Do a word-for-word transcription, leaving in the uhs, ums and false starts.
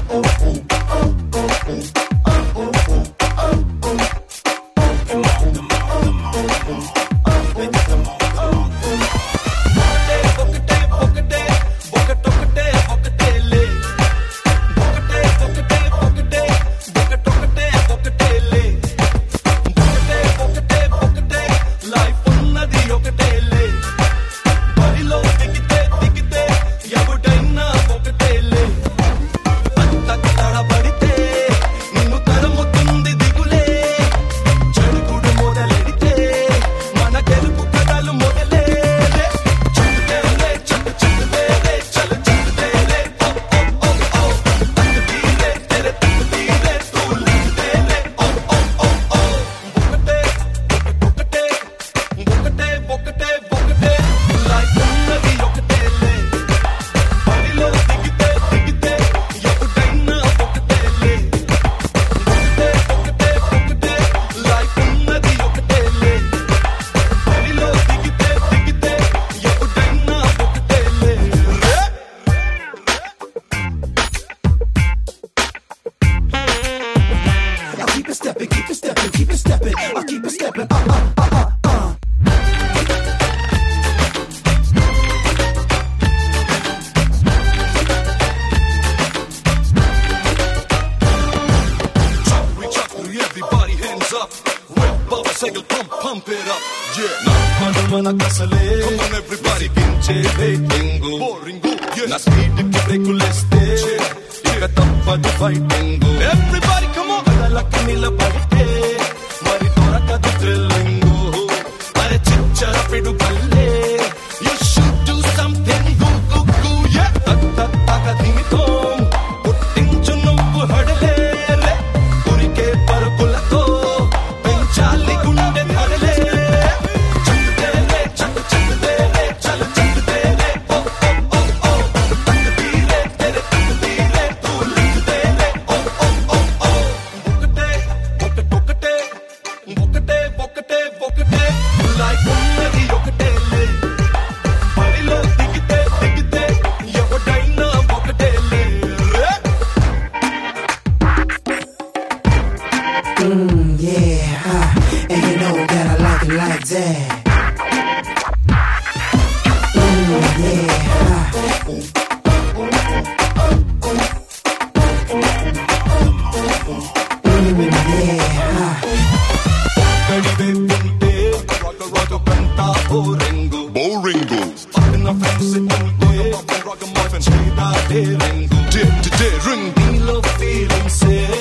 Cycle pump, pump it up, yeah. Na madamana kasale, come on everybody, pinche waitingu, boringu, yeah. Na speed ki breakuleste, ika tappadu fightingu. Everybody come on, kadalaki nilabadite, mari dorakadu thrillingu. Are chichara pidu galle, you should do something, go go go, yeah. Tak tak taka dimitom, puttinchu nuvvu hadale, urike parukulato. Charlie Gunde Thadale, chak dele, chak chak dele, chal chak dele, oh oh oh oh, tak dile, tere tak dile, tu lik dele, oh oh oh oh. Bokate, bokate, bokate, bokate, bokate, like unnadi okatele. Parilo digite, digite, yavadaina bokatele. Mm, yeah, uh, and you know that I like it like that. Mm, yeah, uh. Mm, yeah, uh. Boringo, fucking a friends in the ragamuffin, chida de ringo, de de de ring, feel of feeling say.